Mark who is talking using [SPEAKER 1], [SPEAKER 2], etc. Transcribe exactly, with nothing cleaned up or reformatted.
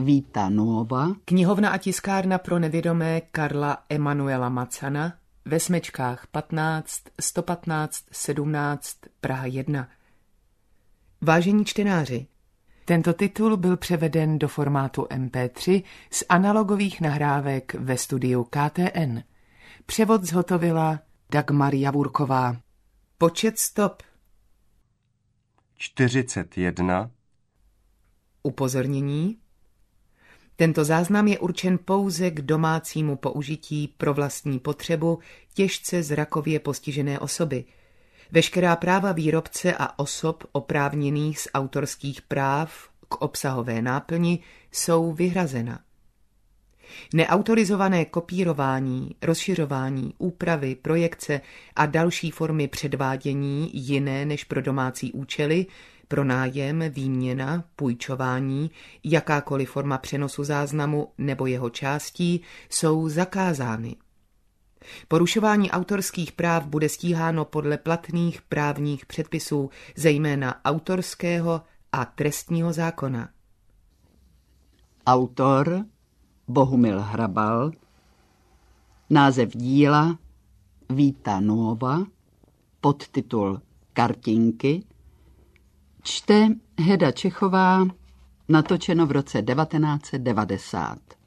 [SPEAKER 1] Vita Nuova,
[SPEAKER 2] knihovna a tiskárna pro nevědomé Karla Emanuela Macana ve Smečkách patnáct, sto patnáct, sedmnáct, Praha jedna. Vážení čtenáři, tento titul byl převeden do formátu em pé tři z analogových nahrávek ve studiu K T N. Převod zhotovila Dagmar Javurková. Počet stop
[SPEAKER 3] čtyřicet jedna.
[SPEAKER 2] Upozornění. Tento záznam je určen pouze k domácímu použití pro vlastní potřebu těžce zrakově postižené osoby. Veškerá práva výrobce a osob oprávněných z autorských práv k obsahové náplni jsou vyhrazena. Neautorizované kopírování, rozšiřování, úpravy, projekce a další formy předvádění jiné než pro domácí účely, pronájem, výměna, půjčování, jakákoliv forma přenosu záznamu nebo jeho částí jsou zakázány. Porušování autorských práv bude stíháno podle platných právních předpisů, zejména autorského a trestního zákona.
[SPEAKER 1] autor Bohumil Hrabal, název díla Vita Nuova, podtitul Kartinky, čte Heda Čechová, natočeno v roce devatenáct set devadesát.